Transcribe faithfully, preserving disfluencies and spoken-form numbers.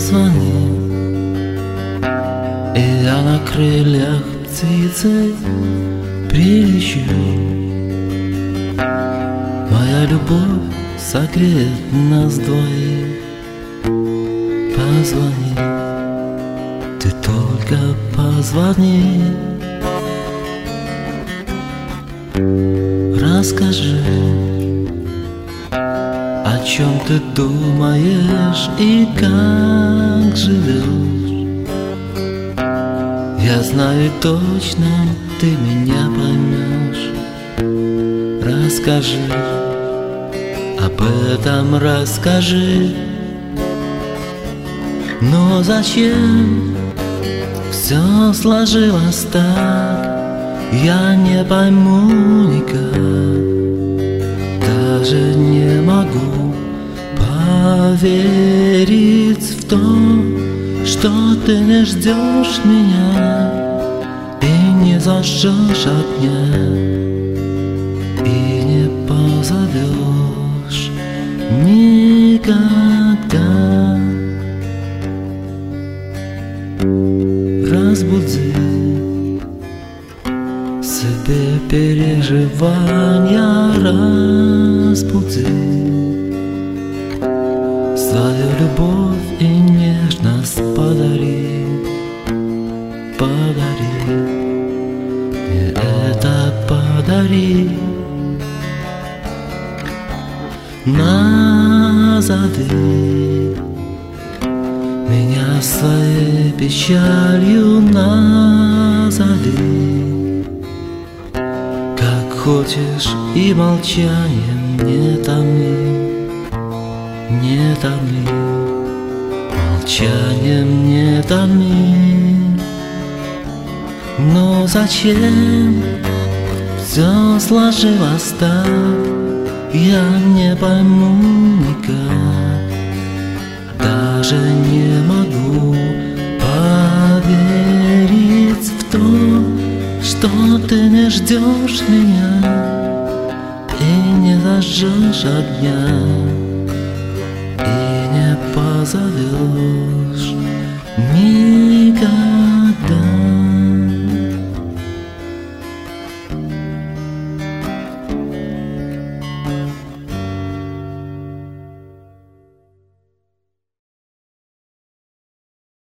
позвони, и я на крыльях птицы прилечу. Моя любовь согреет нас двоих. Позвони, ты только позвони. Расскажи, о чем ты думаешь и как живешь. Я знаю точно, ты меня поймешь. Расскажи, об этом расскажи. Но зачем все сложилось так, я не пойму никак. Даже не могу поверить в то, что ты не ждешь меня и не зажжешь огня, и не позовешь никогда. Разбуди себе переживания, разбуди свою любовь и нежность подари, подари, мне это подари. Назови меня своей печалью, назови как хочешь, и молчанием не томи, не томи, молчанием не томи. Но зачем все сложилось так, я не пойму никак. Даже не могу поверить в то, что ты не ждешь меня и не зажжешь огня, и не позовешь никогда.